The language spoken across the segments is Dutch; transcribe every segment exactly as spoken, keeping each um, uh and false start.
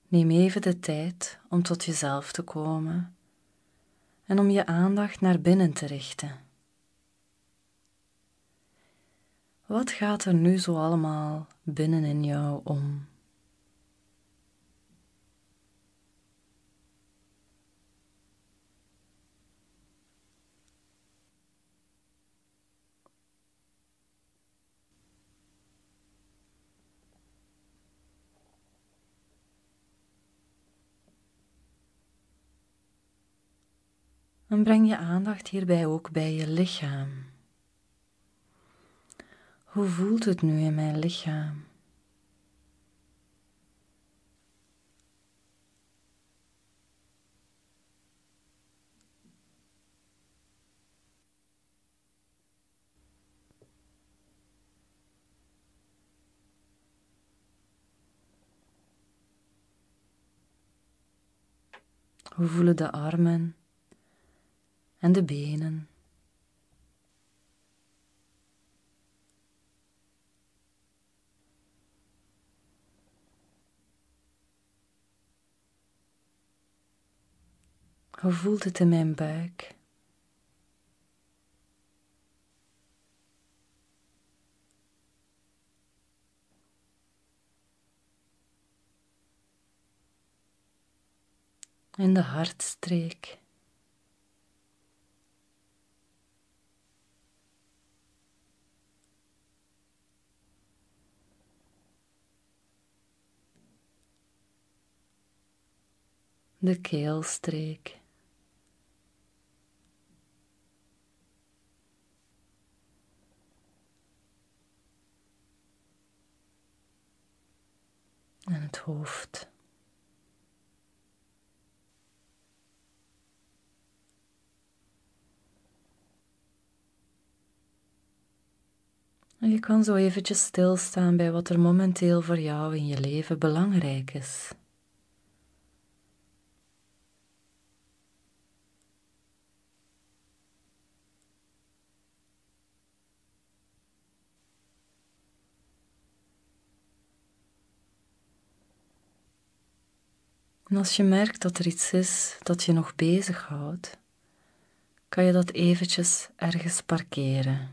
Neem even de tijd om tot jezelf te komen en om je aandacht naar binnen te richten. Wat gaat er nu zo allemaal binnenin jou om? En breng je aandacht hierbij ook bij je lichaam. Hoe voelt het nu in mijn lichaam? Hoe voelen de armen en de benen? Hoe voelt het in mijn buik? In de hartstreek? De keelstreek? En het hoofd? En je kan zo eventjes stilstaan bij wat er momenteel voor jou in je leven belangrijk is. En als je merkt dat er iets is dat je nog bezighoudt, kan je dat eventjes ergens parkeren.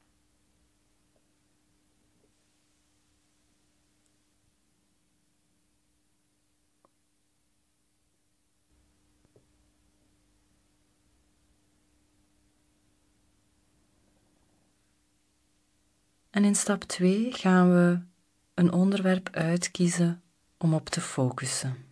En in stap twee gaan we een onderwerp uitkiezen om op te focussen.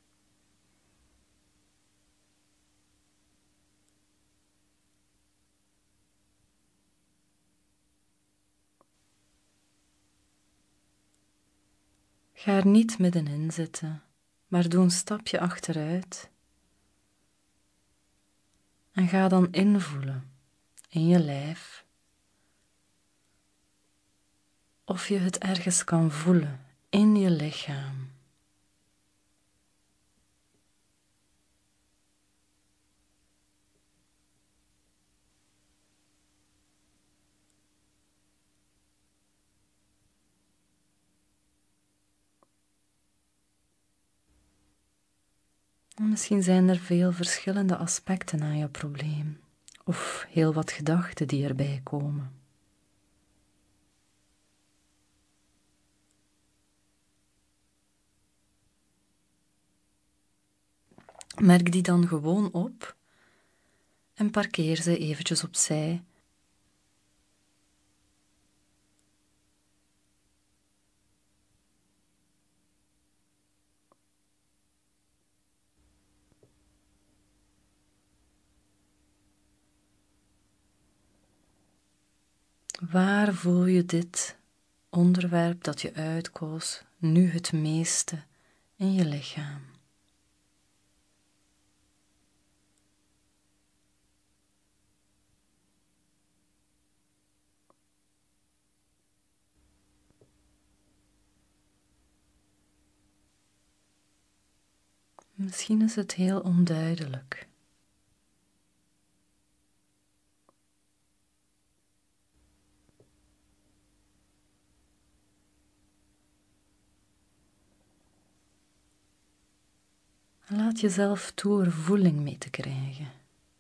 Ga er niet middenin zitten, maar doe een stapje achteruit en ga dan invoelen in je lijf of je het ergens kan voelen in je lichaam. Misschien zijn er veel verschillende aspecten aan je probleem, of heel wat gedachten die erbij komen. Merk die dan gewoon op en parkeer ze eventjes opzij. Waar voel je dit onderwerp dat je uitkoos nu het meeste in je lichaam? Misschien is het heel onduidelijk. En laat jezelf toe er voeling mee te krijgen.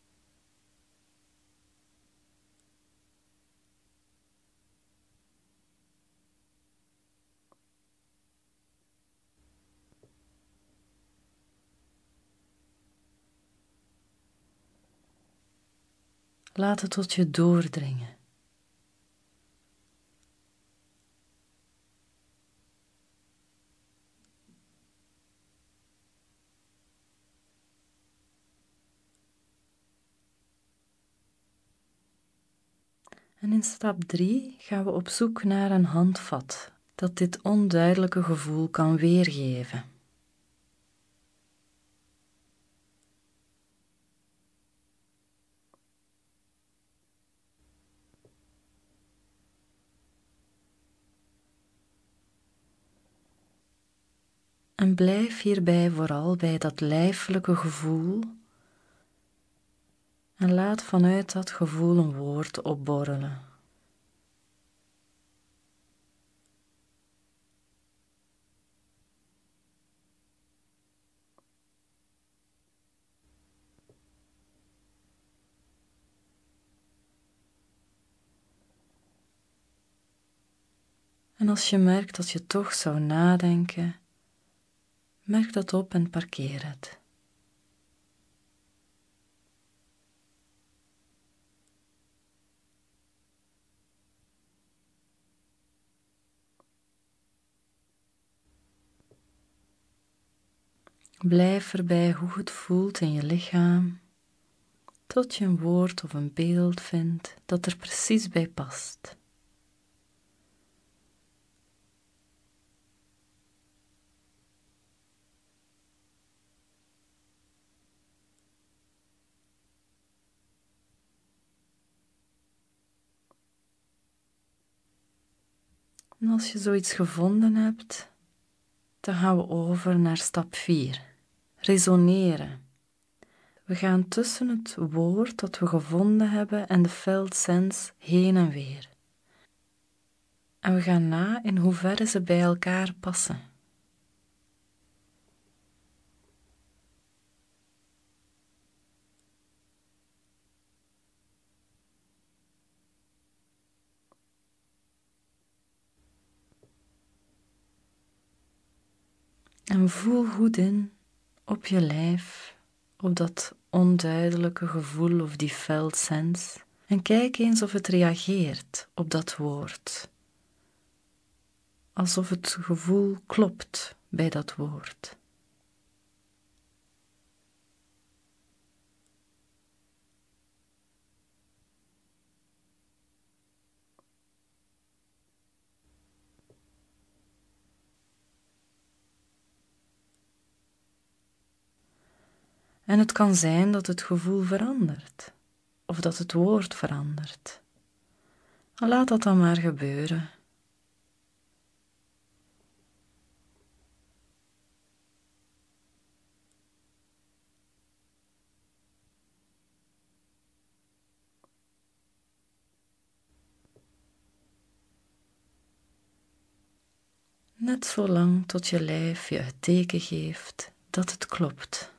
Laat het tot je doordringen. En in stap drie gaan we op zoek naar een handvat dat dit onduidelijke gevoel kan weergeven. En blijf hierbij vooral bij dat lijfelijke gevoel en laat vanuit dat gevoel een woord opborrelen. En als je merkt dat je toch zou nadenken, merk dat op en parkeer het. Blijf erbij hoe het voelt in je lichaam, tot je een woord of een beeld vindt dat er precies bij past. En als je zoiets gevonden hebt, dan gaan we over naar stap vier. Resoneren. We gaan tussen het woord dat we gevonden hebben en de felt sense heen en weer. En we gaan na in hoeverre ze bij elkaar passen. En voel goed in op je lijf, op dat onduidelijke gevoel of die felt sense. En kijk eens of het reageert op dat woord. Alsof het gevoel klopt bij dat woord. En het kan zijn dat het gevoel verandert, of dat het woord verandert. Laat dat dan maar gebeuren. Net zolang tot je lijf je het teken geeft dat het klopt.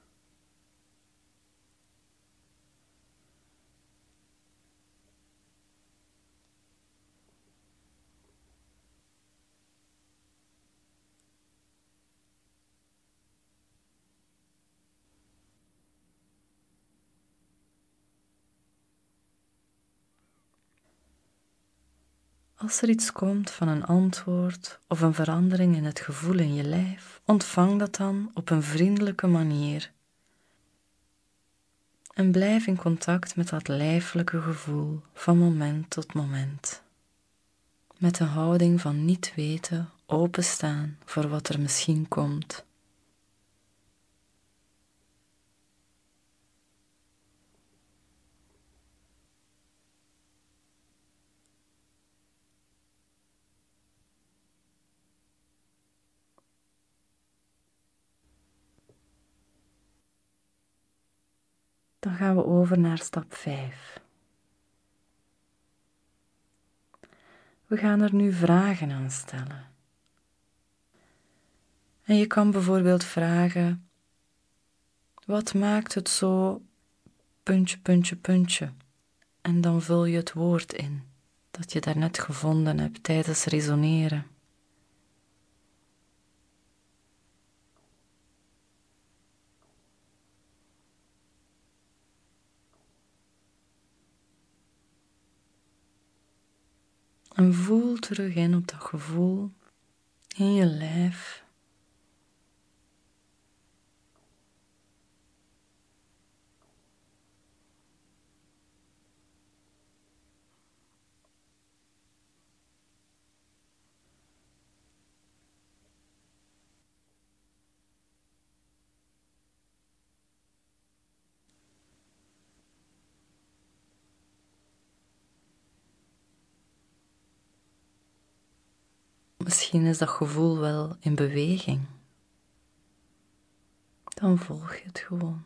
Als er iets komt van een antwoord of een verandering in het gevoel in je lijf, ontvang dat dan op een vriendelijke manier. En blijf in contact met dat lijfelijke gevoel van moment tot moment. Met een houding van niet weten, openstaan voor wat er misschien komt. Dan gaan we over naar stap vijf. We gaan er nu vragen aan stellen. En je kan bijvoorbeeld vragen: Wat maakt het zo puntje, puntje, puntje? En dan vul je het woord in dat je daarnet gevonden hebt tijdens resoneren. En voel terug in op dat gevoel in je lijf. Misschien is dat gevoel wel in beweging. Dan volg je het gewoon.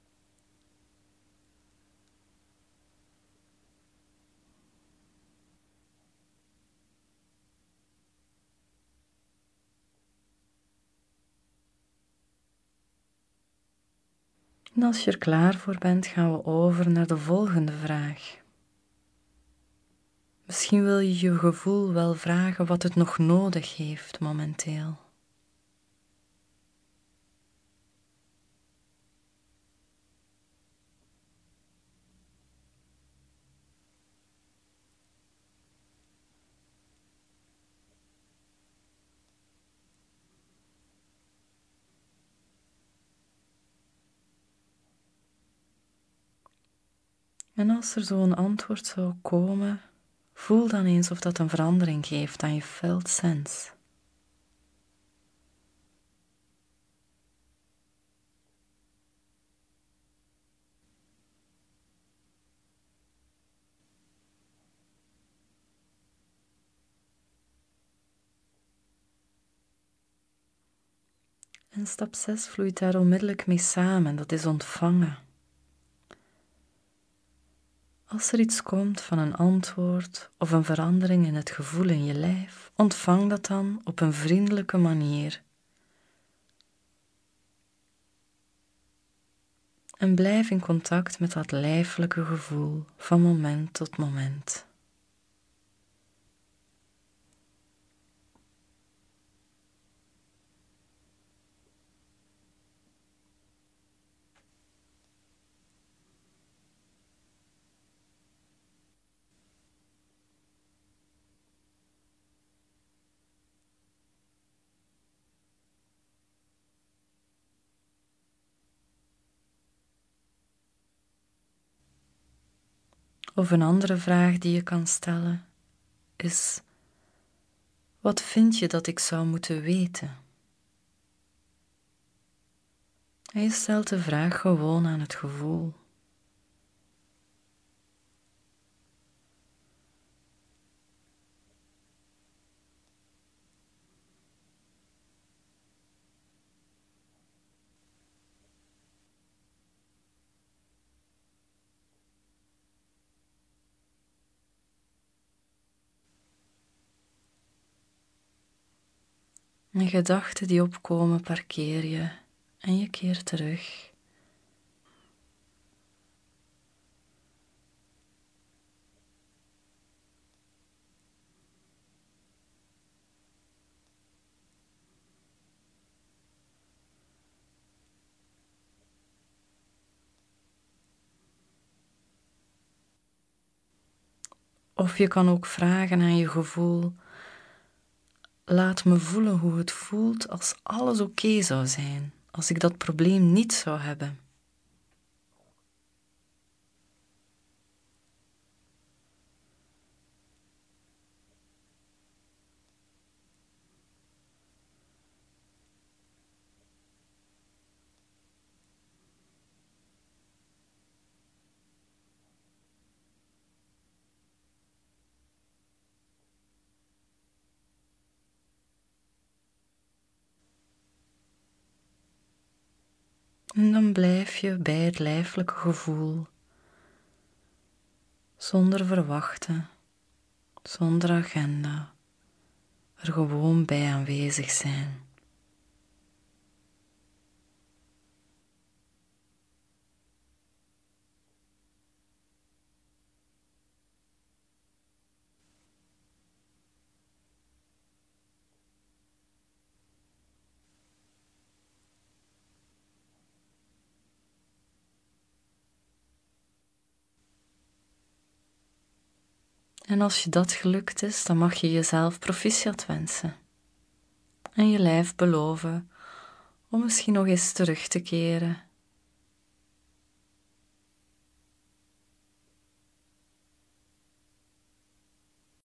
En als je er klaar voor bent, gaan we over naar de volgende vraag. Misschien wil je je gevoel wel vragen wat het nog nodig heeft momenteel. En als er zo'n antwoord zou komen, voel dan eens of dat een verandering geeft aan je felt sense. En stap zes vloeit daar onmiddellijk mee samen, dat is ontvangen. Als er iets komt van een antwoord of een verandering in het gevoel in je lijf, ontvang dat dan op een vriendelijke manier. En blijf in contact met dat lijfelijke gevoel van moment tot moment. Of een andere vraag die je kan stellen is: wat vind je dat ik zou moeten weten? En je stelt de vraag gewoon aan het gevoel. En gedachten die opkomen parkeer je en je keert terug. Of je kan ook vragen aan je gevoel: laat me voelen hoe het voelt als alles oké zou zijn, als ik dat probleem niet zou hebben. En dan blijf je bij het lijfelijke gevoel, zonder verwachten, zonder agenda, er gewoon bij aanwezig zijn. En als je dat gelukt is, dan mag je jezelf proficiat wensen. En je lijf beloven om misschien nog eens terug te keren